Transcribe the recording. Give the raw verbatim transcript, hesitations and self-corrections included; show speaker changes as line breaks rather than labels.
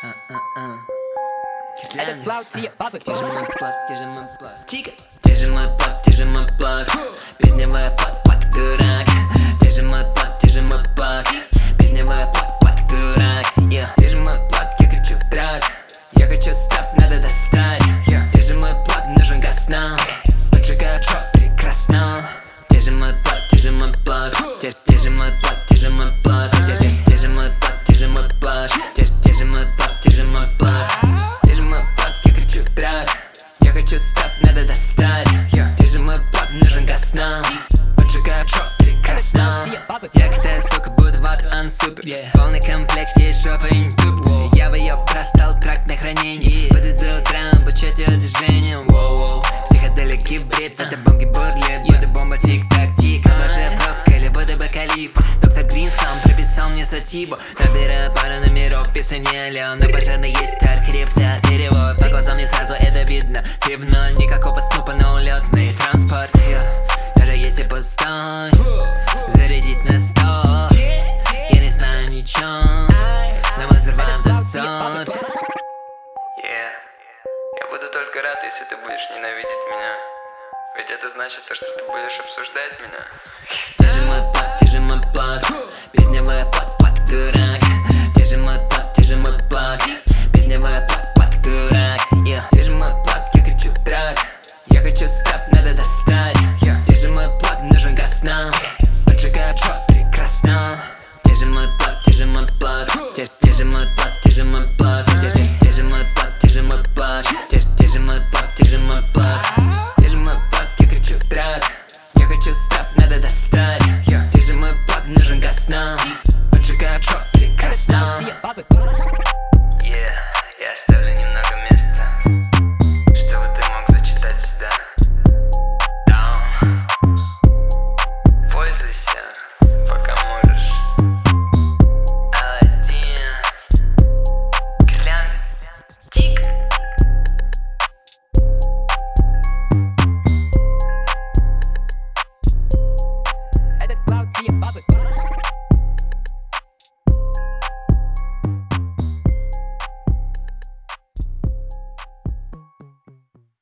Этот плод тебе папа.
Ты же мой плод, ты же мой плод. Тика. Ты же мой плод, ты же мой плод. Песневой плод, плод, дурак. Ты же мой плод, ты же мой плод. Песневой плод, плод, дурак. Ты же мой плод, я кричу драк. Я хочу став, надо достать. Ты же мой плод, нужен газ нам. Поджигаю шоу, прекрасно. Ты же мой плод, ты же мой плод. Ты же мой плод, ты же мой плод. Ты же мой плод, ты же мой плод. Ты же мой плод, ты же мой плод. Ты же мой плод, я кричу драк. Я хочу став, надо достать. Ты же мой плод, нужен газ нам. Поджигаю шоу, прекрасно. Я катаю, сука, будто вот он супер. Полный комплект, есть жопа и не тупит. Я бы ее простал, трак на хранение. Буду до утра, обучать ее движением. Психоделик гибрид, это бомги бурлит. Буду бомба тик-так, тик. Обожаю брокколи, буду бы калиф. Доктор Грин сам прописал мне сатибу. Набираю пару номеров, писание Леон. На пожарной есть старт, крипта, перевод. По глазам не сразу это видно. Ты в ноль, никакого снупа, но улетный транспорт. Даже если пустой, зарядить на сто. Я не знаю ничего, но мы взрываем танцот.
Yeah. Я буду только рад, если ты будешь ненавидеть меня. Ведь это значит то, что ты будешь обсуждать меня.